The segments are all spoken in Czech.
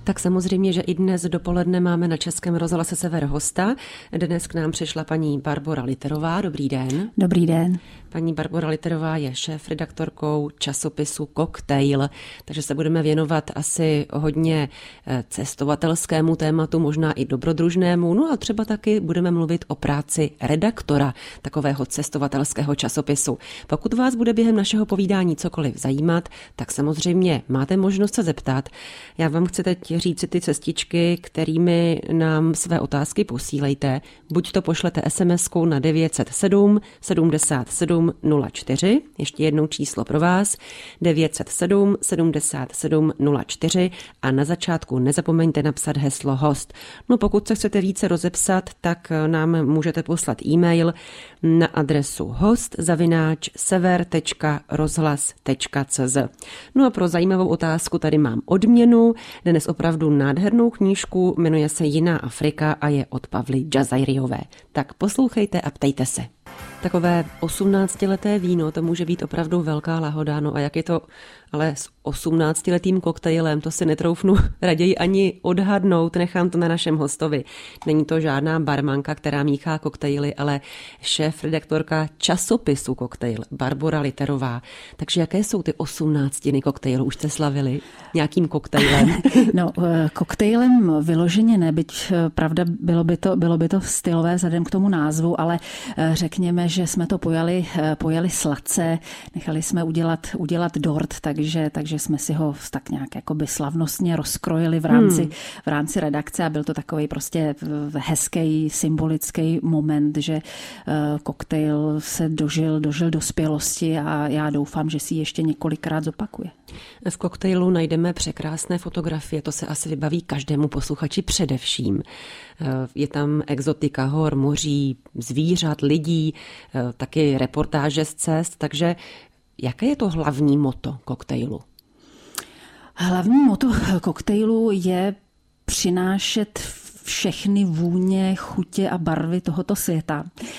Tak samozřejmě, že i dnes dopoledne máme na Českém rozhlase Sever hosta. Dnes k nám přišla paní Barbora Literová. Dobrý den. Dobrý den. Paní Barbora Literová je šéfredaktorkou časopisu Cocktail, takže se budeme věnovat asi hodně cestovatelskému tématu, možná i dobrodružnému, no a třeba taky budeme mluvit o práci redaktora takového cestovatelského časopisu. Pokud vás bude během našeho povídání cokoliv zajímat, tak samozřejmě máte možnost se zeptat. Já vám chci teď říct ty cestičky, kterými nám své otázky posílejte. Buď to pošlete SMS-kou na 907 77 04, ještě jednou číslo pro vás, 907 77 04 a na začátku nezapomeňte napsat heslo host. No pokud se chcete více rozepsat, tak nám můžete poslat e-mail na adresu host@sever.rozhlas.cz. No a pro zajímavou otázku tady mám odměnu, dnes opravdu nádhernou knížku, jmenuje se Jiná Afrika a je od Pavly Džazajriové. Tak poslouchejte a ptejte se. Takové 18leté víno, to může být opravdu velká lahoda, no a jak je to ale s 18letým koktejlem, to si netroufnu raději ani odhadnout, nechám to na našem hostovi. Není to žádná barmanka, která míchá koktejly, ale šéfredaktorka časopisu Cocktail, Barbora Literová. Takže jaké jsou ty 18 koktejlů? Už jste slavili nějakým koktejlem? No, koktejlem vyloženě ne, byť pravda, bylo by to stylové vzhledem k tomu názvu, ale řekněme, že jsme to pojali sladce, nechali jsme udělat dort, takže jsme si ho tak nějak jakoby slavnostně rozkrojili v rámci redakce a byl to takový prostě hezký, symbolický moment, že koktejl se dožil dospělosti a já doufám, že si ještě několikrát zopakuje. V koktejlu najdeme překrásné fotografie, to se asi vybaví každému posluchači především. Je tam exotika hor, moří, zvířat, lidí, taky reportáže z cest, takže jaké je to hlavní motto koktejlu? Hlavní motto koktejlu je přinášet všechny vůně, chutě a barvy tohoto světa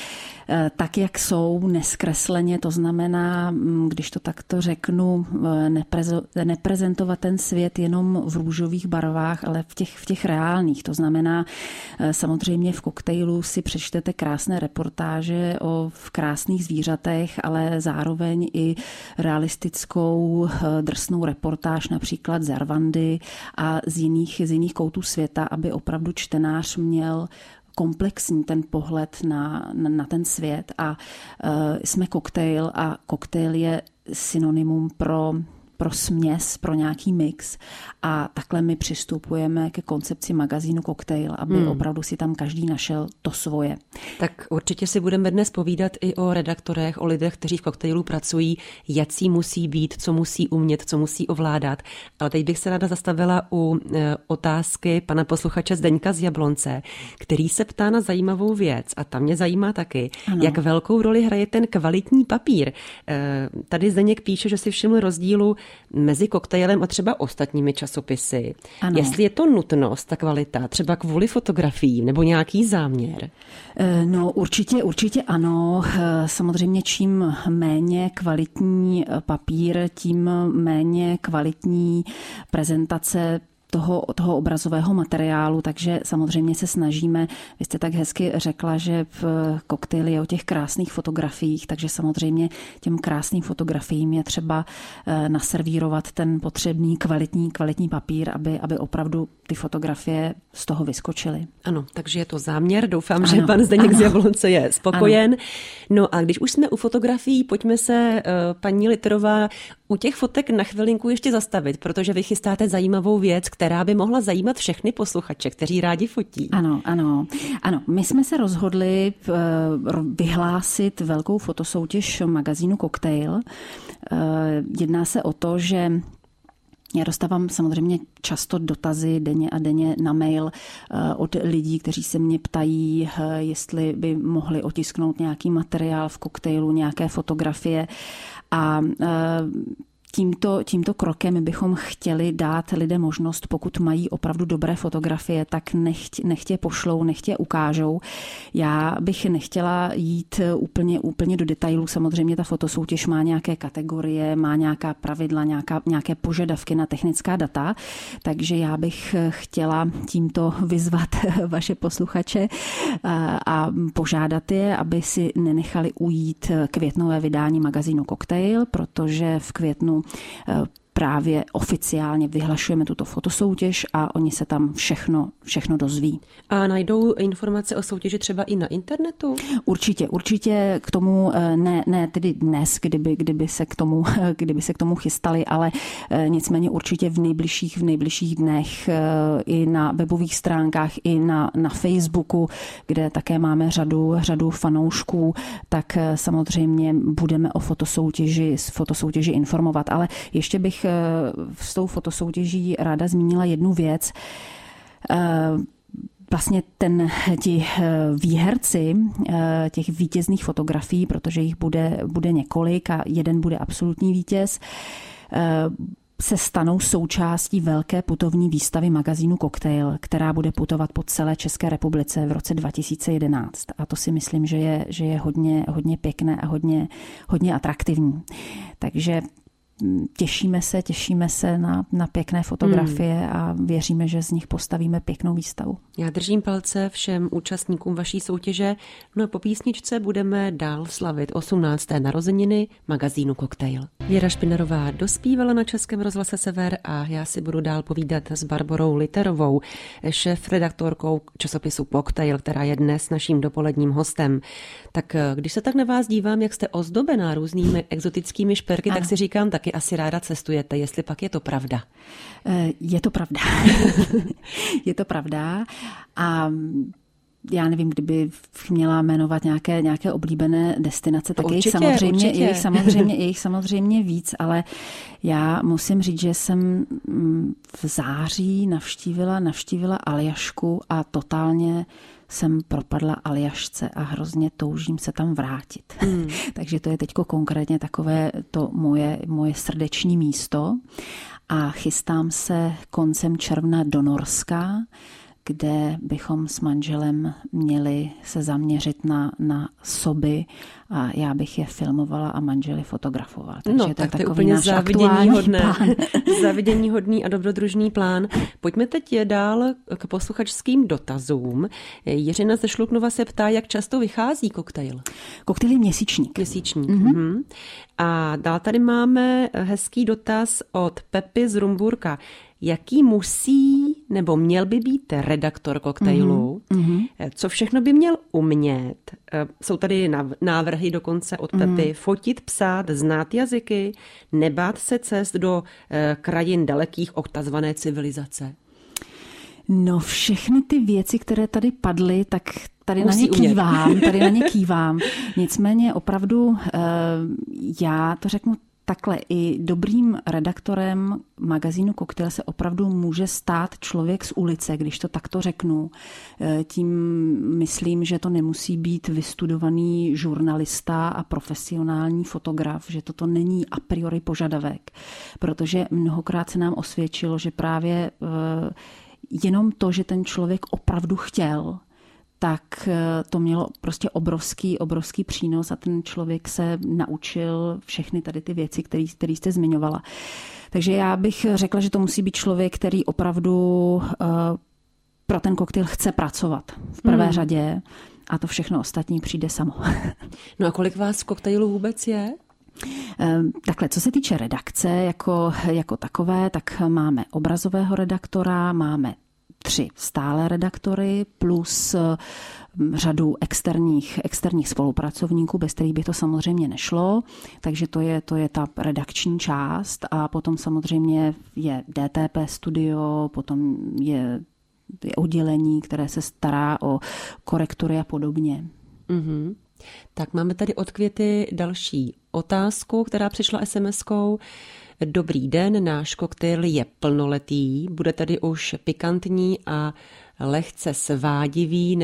tak, jak jsou, neskresleně, to znamená, když to takto řeknu, neprezentovat ten svět jenom v růžových barvách, ale v těch reálných. To znamená, samozřejmě v koktejlu si přečtete krásné reportáže o krásných zvířatech, ale zároveň i realistickou drsnou reportáž například z Rwandy a z jiných koutů světa, aby opravdu čtenář měl komplexní ten pohled na ten svět a jsme koktejl a koktejl je synonymum pro směs, pro nějaký mix a takhle my přistupujeme ke koncepci magazínu Cocktail, aby opravdu si tam každý našel to svoje. Tak určitě si budeme dnes povídat i o redaktorech, o lidech, kteří v koktejlu pracují, jací musí být, co musí umět, co musí ovládat. Ale teď bych se ráda zastavila u otázky pana posluchače Zdeňka z Jablonce, který se ptá na zajímavou věc a ta mě zajímá taky. Ano. Jak velkou roli hraje ten kvalitní papír? Tady Zdeněk píše, že si všiml rozdílu mezi koktejlem a třeba ostatními časopisy. Ano. Jestli je to nutnost, ta kvalita, třeba kvůli fotografiím nebo nějaký záměr? No určitě ano. Samozřejmě čím méně kvalitní papír, tím méně kvalitní prezentace toho obrazového materiálu, takže samozřejmě se snažíme, vy jste tak hezky řekla, že v koktejli je o těch krásných fotografiích, takže samozřejmě těm krásným fotografiím je třeba naservírovat ten potřebný kvalitní papír, aby opravdu ty fotografie z toho vyskočily. Ano, takže je to záměr, doufám, že pan Zdeněk z Jablonce je spokojen. Ano. No a když už jsme u fotografií, pojďme se, paní Literová, u těch fotek na chvilinku ještě zastavit, protože vy chystáte zajímavou věc, která by mohla zajímat všechny posluchače, kteří rádi fotí. Ano. My jsme se rozhodli vyhlásit velkou fotosoutěž magazínu Cocktail. Jedná se o to, že já dostávám samozřejmě často dotazy denně a denně na mail od lidí, kteří se mě ptají, jestli by mohli otisknout nějaký materiál v koktejlu, nějaké fotografie a tímto krokem bychom chtěli dát lidem možnost, pokud mají opravdu dobré fotografie, tak nechtě pošlou, nechtě ukážou. Já bych nechtěla jít úplně do detailů. Samozřejmě ta fotosoutěž má nějaké kategorie, má nějaká pravidla, nějaké požadavky na technická data, takže já bych chtěla tímto vyzvat vaše posluchače a požádat je, aby si nenechali ujít květnové vydání magazínu Koktejl, protože v květnu právě oficiálně vyhlašujeme tuto fotosoutěž a oni se tam všechno dozví. A najdou informace o soutěži třeba i na internetu? Určitě k tomu, ne tedy dnes, kdyby se k tomu chystali, ale nicméně určitě v nejbližších dnech i na webových stránkách, i na Facebooku, kde také máme řadu fanoušků, tak samozřejmě budeme o fotosoutěži informovat. Ale ještě bych s tou fotosoutěží ráda zmínila jednu věc. Vlastně ti výherci těch vítězných fotografií, protože jich bude několik a jeden bude absolutní vítěz, se stanou součástí velké putovní výstavy magazínu Koktejl, která bude putovat po celé České republice v roce 2011. A to si myslím, že je hodně pěkné a hodně atraktivní. Takže těšíme se na pěkné fotografie a věříme, že z nich postavíme pěknou výstavu. Já držím palce všem účastníkům vaší soutěže. No a po písničce budeme dál slavit 18. narozeniny magazínu Koktejl. Věra Špinarová dospívala na Českém rozhlase Sever a já si budu dál povídat s Barborou Literovou, šéfredaktorkou časopisu Koktejl, která je dnes naším dopoledním hostem. Tak když se tak na vás dívám, jak jste ozdobená různými exotickými šperky, tak si říkám, taky asi ráda cestujete, jestli pak je to pravda. Je to pravda. Je to pravda a já nevím, kdyby měla jmenovat nějaké oblíbené destinace, tak je jich samozřejmě víc, ale já musím říct, že jsem v září navštívila Aljašku a totálně jsem propadla Aljašce a hrozně toužím se tam vrátit. Takže to je teďko konkrétně takové to moje srdeční místo a chystám se koncem června do Norska, kde bychom s manželem měli se zaměřit na soby a já bych je filmovala a manžel je fotografoval. Takže to je tak úplně záviděníhodný a dobrodružný plán. Pojďme teď dál k posluchačským dotazům. Jiřina ze Šluknova se ptá, jak často vychází Koktejl. Koktejl je měsíčník. Mm-hmm. A dál tady máme hezký dotaz od Pepy z Rumburka. Jaký musí nebo měl by být redaktor Koktejlu? Co všechno by měl umět? Jsou tady návrhy dokonce od Pepy. Fotit, psát, znát jazyky, nebát se cest do krajin dalekých od takzvané civilizace. No všechny ty věci, které tady padly, tak tady na ně kývám. Nicméně opravdu já to řeknu takhle, i dobrým redaktorem magazínu Koktejl se opravdu může stát člověk z ulice, když to takto řeknu. Tím myslím, že to nemusí být vystudovaný žurnalista a profesionální fotograf, že toto není a priori požadavek, protože mnohokrát se nám osvědčilo, že právě jenom to, že ten člověk opravdu chtěl, tak to mělo prostě obrovský přínos a ten člověk se naučil všechny tady ty věci, které jste zmiňovala. Takže já bych řekla, že to musí být člověk, který opravdu pro ten koktejl chce pracovat v prvé řadě a to všechno ostatní přijde samo. No a kolik vás v Koktejlu vůbec je? Takhle, co se týče redakce jako takové, tak máme obrazového redaktora, máme 3 stálé redaktory plus řadu externích spolupracovníků, bez kterých by to samozřejmě nešlo. Takže to je ta redakční část a potom samozřejmě je DTP studio, potom je oddělení, které se stará o korektory a podobně. Mm-hmm. Tak máme tady od Květy další otázku, která přišla SMS-kou. Dobrý den, náš koktejl je plnoletý, bude tady už pikantní a lehce svádivý,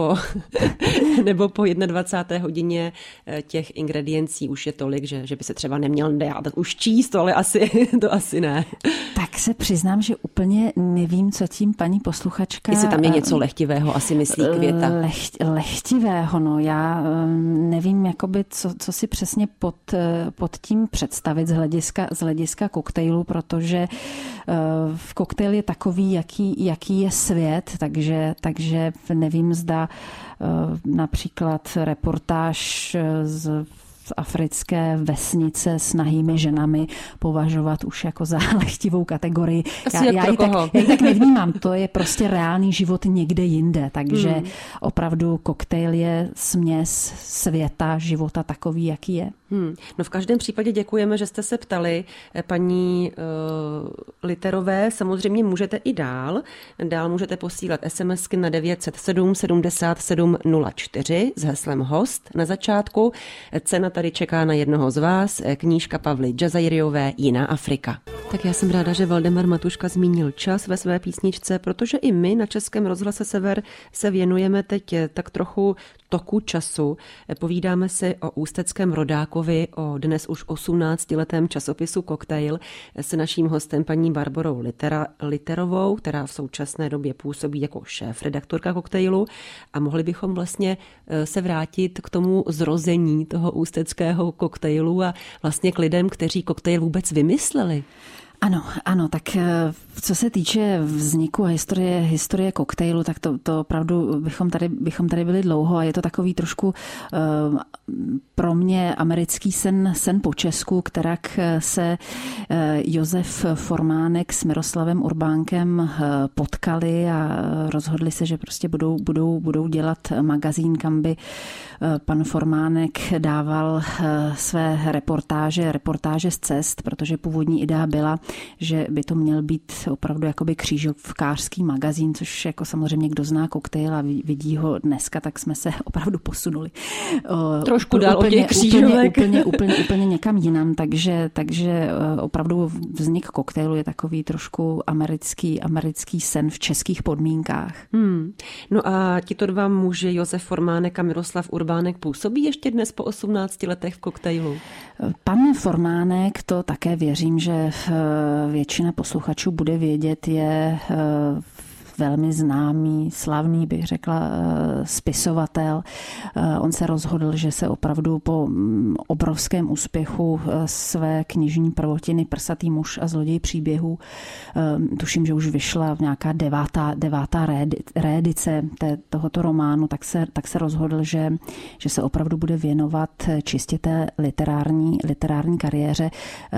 nebo po 21. hodině těch ingrediencí už je tolik, že by se třeba neměl dát už číst, ale to asi ne. Tak se přiznám, že úplně nevím, co tím paní posluchačka... Jestli tam je něco lehtivého, asi myslí Květa. Lehtivého, no já nevím, jakoby, co si přesně pod tím představit z hlediska koktejlu, protože v koktejl je takový, jaký je svět, takže nevím, zda například reportáž z africké vesnice s nahými ženami považovat už jako za lehtivou kategorii. Já ji tak nevnímám, to je prostě reálný život někde jinde, takže opravdu koktejl je směs světa, života takový, jaký je. No v každém případě děkujeme, že jste se ptali paní Literové. Samozřejmě můžete i dál. Dál můžete posílat SMSky na 907 77 04 s heslem host na začátku. Cena tady čeká na jednoho z vás. Knížka Pavly Džazajriové Jiná Afrika. Tak já jsem ráda, že Valdemar Matuška zmínil čas ve své písničce, protože i my na Českém rozhlase Sever se věnujeme teď tak trochu toku času. Povídáme si o ústeckém rodákovi, o dnes už 18letém časopisu Koktejl s naším hostem paní Barborou Literovou, která v současné době působí jako šéfredaktorka Koktejlu, a mohli bychom vlastně se vrátit k tomu zrození toho ústeckého koktejlu a vlastně k lidem, kteří koktejl vůbec vymysleli. Ano, tak co se týče vzniku a historie koktejlu, tak to opravdu bychom tady byli dlouho a je to takový trošku pro mě americký sen po Česku, kterak se Josef Formánek s Miroslavem Urbánkem potkali a rozhodli se, že prostě budou dělat magazín, kam by pan Formánek dával své reportáže z cest, protože původní idea byla, že by to měl být opravdu jakoby křížovkářský magazín, což jako samozřejmě kdo zná koktejl a vidí ho dneska, tak jsme se opravdu posunuli. Trošku dál od těch křížovek. Úplně někam jinam, takže opravdu vznik koktejlu je takový trošku americký sen v českých podmínkách. No a tito dva muži, Josef Formánek a Miroslav Urbánek, působí ještě dnes po 18 letech v koktejlu? Pan Formánek, to také věřím, že většina posluchačů bude vědět, je velmi známý, slavný, bych řekla, spisovatel. On se rozhodl, že se opravdu po obrovském úspěchu své knižní prvotiny Prsatý muž a zloděj příběhů, tuším, že už vyšla nějaká devátá reedice tohoto románu, tak se rozhodl, že se opravdu bude věnovat čistě té literární kariéře,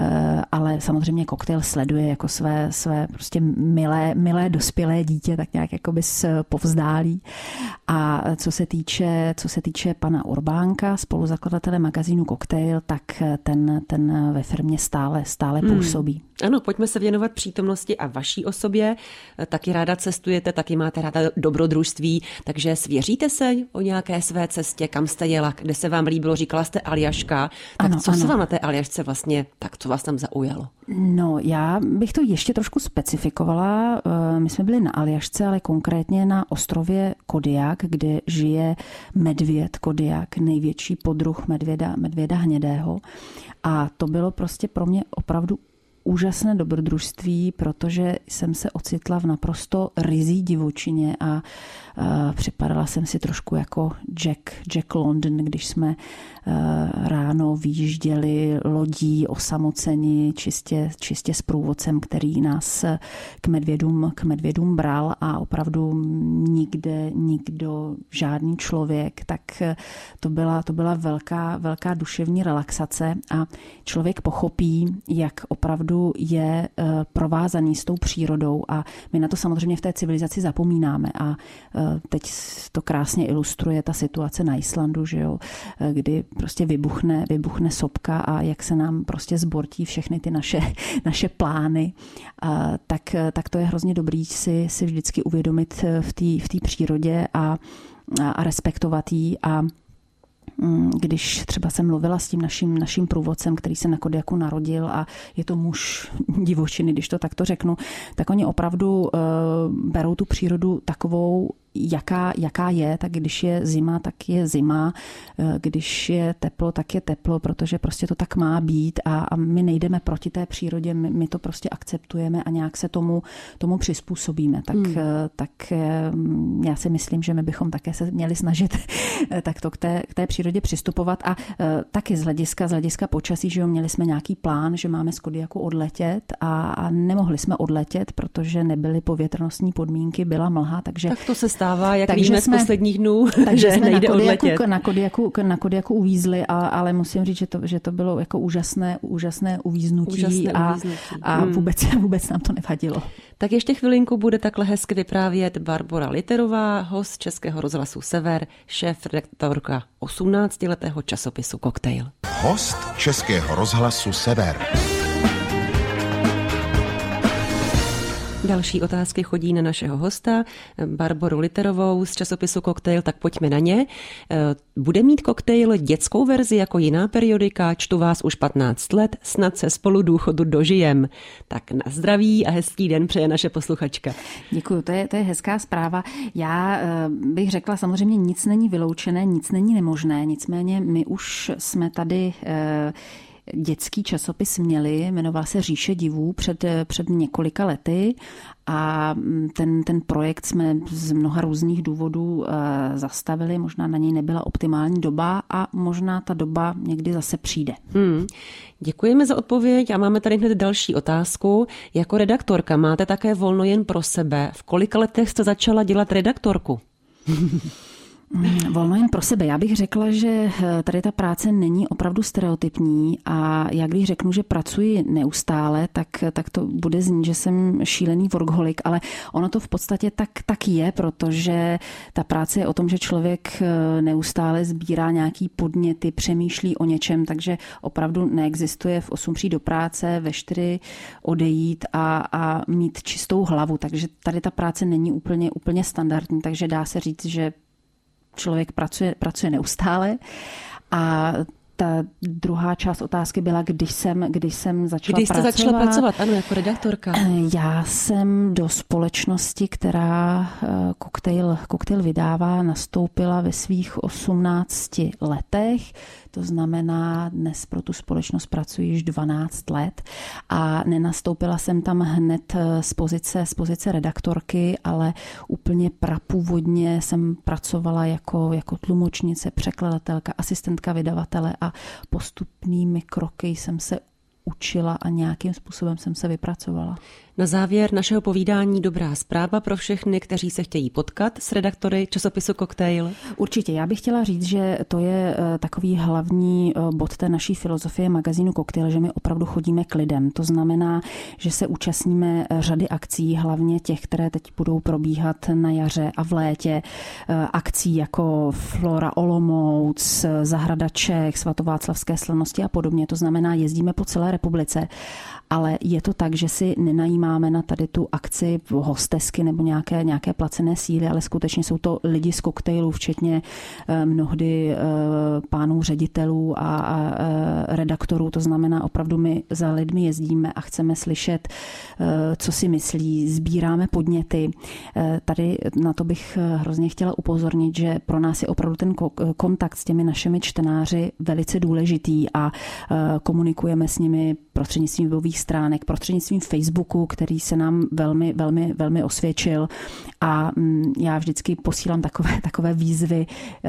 ale samozřejmě koktejl sleduje jako své prostě milé dospělé dítě, tak nějak jakoby povzdálí. A co se týče pana Urbánka, spoluzakladatele magazínu Koktejl, tak ten ve firmě stále působí. Ano, pojďme se věnovat přítomnosti a vaší osobě. Taky ráda cestujete, taky máte ráda dobrodružství, takže svěříte se o nějaké své cestě, kam jste jela, kde se vám líbilo, říkala jste Aljaška. Tak ano, se vám na té Aljašce vlastně, tak co vás tam zaujalo? No, já bych to ještě trošku specifikovala. My jsme byli na Aljašce, ale konkrétně na ostrově Kodiak, kde žije medvěd Kodiak, největší podruh medvěda hnědého. A to bylo prostě pro mě opravdu úžasné dobrodružství, protože jsem se ocitla v naprosto ryzí divočině a připadala jsem si trošku jako Jack London, když jsme ráno vyjížděli lodí osamoceni čistě s průvodcem, který nás k medvědům bral a opravdu nikdo, žádný člověk, tak to byla velká duševní relaxace a člověk pochopí, jak opravdu je provázaný s tou přírodou a my na to samozřejmě v té civilizaci zapomínáme a teď to krásně ilustruje ta situace na Islandu, že jo, kdy prostě vybuchne sopka a jak se nám prostě zbortí všechny ty naše plány, tak to je hrozně dobrý si vždycky uvědomit v té přírodě a respektovat ji a když třeba jsem mluvila s tím naším průvodcem, který se na Kodiaku narodil a je to muž divočiny, když to takto řeknu, tak oni opravdu berou tu přírodu takovou, jaká je, tak když je zima, tak je zima, když je teplo, tak je teplo, protože prostě to tak má být a my nejdeme proti té přírodě, my to prostě akceptujeme a nějak se tomu přizpůsobíme. Tak já si myslím, že my bychom také se měli snažit takto k té přírodě přistupovat a taky z hlediska počasí, že jo, měli jsme nějaký plán, že máme z Kodiaku odletět a nemohli jsme odletět, protože nebyly povětrnostní podmínky, byla mlha, takže tak to se stává, jak víme z posledních dnů, že nejde odletět. Na Kodiaku uvízli, ale musím říct, že to bylo jako úžasné uvíznutí a vůbec nám to nevadilo. Tak ještě chvilinku bude takhle hezky vyprávět Barbora Literová, host Českého rozhlasu Sever, šéfredaktorka 18letého časopisu Koktejl. Host Českého rozhlasu Sever. Další otázky chodí na našeho hosta, Barboru Literovou z časopisu Koktejl, tak pojďme na ně. Bude mít Koktejl dětskou verzi jako jiná periodika? Čtu vás už 15 let, snad se spolu důchodu dožijem. Tak na zdraví a hezký den přeje naše posluchačka. Děkuju, to je hezká zpráva. Já bych řekla, samozřejmě nic není vyloučené, nic není nemožné, nicméně my už jsme tady dětský časopis měli, jmenoval se Říše divů před několika lety a ten projekt jsme z mnoha různých důvodů zastavili, možná na něj nebyla optimální doba a možná ta doba někdy zase přijde. Děkujeme za odpověď a máme tady hned další otázku. Jako redaktorka máte také volno jen pro sebe. V kolika letech jste začala dělat redaktorku? Volno jen pro sebe. Já bych řekla, že tady ta práce není opravdu stereotypní a já když řeknu, že pracuji neustále, tak to bude znít, že jsem šílený workoholik, ale ono to v podstatě tak je, protože ta práce je o tom, že člověk neustále sbírá nějaký podněty, přemýšlí o něčem, takže opravdu neexistuje v 8 přijít do práce, ve 4 odejít a mít čistou hlavu, takže tady ta práce není úplně standardní, takže dá se říct, že člověk pracuje neustále a ta druhá část otázky byla, když jsem začala pracovat. Když jste začala pracovat, ano, jako redaktorka? Já jsem do společnosti, která Koktejl vydává, nastoupila ve svých 18 letech. To znamená, dnes pro tu společnost pracuji již 12 let a nenastoupila jsem tam hned z pozice redaktorky, ale úplně prapůvodně jsem pracovala jako tlumočnice, překladatelka, asistentka vydavatele a postupnými kroky jsem se učila a nějakým způsobem jsem se vypracovala. Na závěr našeho povídání dobrá zpráva pro všechny, kteří se chtějí potkat s redaktory časopisu Koktejl. Určitě. Já bych chtěla říct, že to je takový hlavní bod té naší filozofie magazínu Koktejl, že my opravdu chodíme k lidem. To znamená, že se účastníme řady akcí, hlavně těch, které teď budou probíhat na jaře a v létě. Akcí jako Flora Olomouc, Zahrada Čech, Svatováclavské slavnosti a podobně. To znamená, jezdíme po celé republice. Ale je to tak, že si nenajímáme na tady tu akci hostesky nebo nějaké placené síly, ale skutečně jsou to lidi z Koktejlu, včetně mnohdy pánů ředitelů a redaktorů. To znamená, opravdu my za lidmi jezdíme a chceme slyšet, co si myslí, sbíráme podněty. Tady na to bych hrozně chtěla upozornit, že pro nás je opravdu ten kontakt s těmi našimi čtenáři velice důležitý a komunikujeme s nimi prostřednictvím webových stránek, prostřednictvím Facebooku, který se nám velmi osvědčil a já vždycky posílám takové výzvy,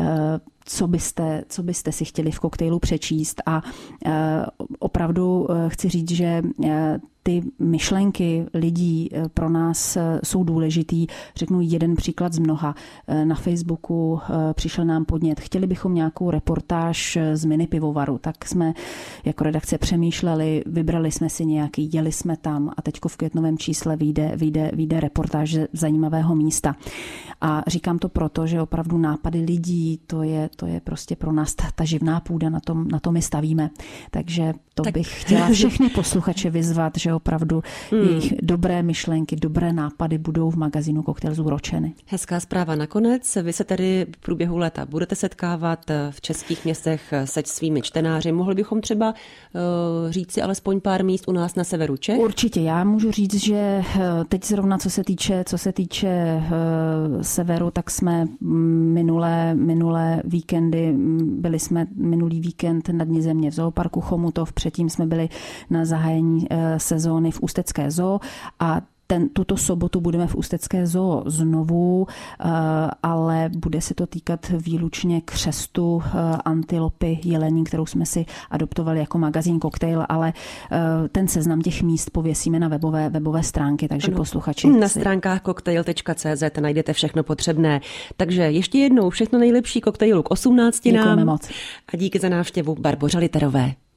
co byste si chtěli v Koktejlu přečíst a opravdu chci říct, že ty myšlenky lidí pro nás jsou důležitý. Řeknu jeden příklad z mnoha. Na Facebooku přišel nám podnět. Chtěli bychom nějakou reportáž z mini pivovaru. Tak jsme jako redakce přemýšleli, vybrali jsme si nějaký, jeli jsme tam a teďko v květnovém čísle vyjde reportáž z zajímavého místa. A říkám to proto, že opravdu nápady lidí, to je prostě pro nás ta živná půda, na tom my stavíme. Takže bych chtěla všechny posluchače vyzvat, že opravdu jejich dobré myšlenky, dobré nápady budou v magazínu Koktejl zúročeny. Hezká zpráva nakonec. Vy se tedy v průběhu léta budete setkávat v českých městech se svými čtenáři. Mohli bychom třeba říct si alespoň pár míst u nás na severu Čech? Určitě. Já můžu říct, že teď zrovna co se týče severu, tak jsme minulé víkendy, byli jsme minulý víkend na Dni země v zooparku Chomutov, předtím jsme byli na zahájení sezóny v Ústecké zoo a tuto sobotu budeme v Ústecké zoo znovu, ale bude se to týkat výlučně křestu antilopy jelení, kterou jsme si adoptovali jako magazín Koktejl, ale ten seznam těch míst pověsíme na webové stránky, takže posluchači. Na stránkách koktejl.cz najdete všechno potřebné. Takže ještě jednou všechno nejlepší koktejlu k 18. Děkujeme moc. A díky za návštěvu Barboře Literové.